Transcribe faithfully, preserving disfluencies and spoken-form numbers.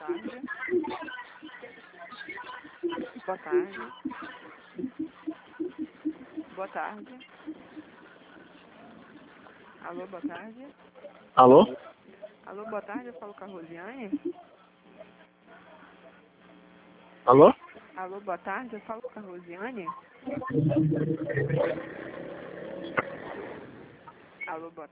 tarde. Boa tarde. Boa tarde. Alô, boa tarde. Alô? Alô, boa tarde, eu falo com a Rosiane. Alô? Alô, boa tarde, eu falo com a Rosiane. Alô, boa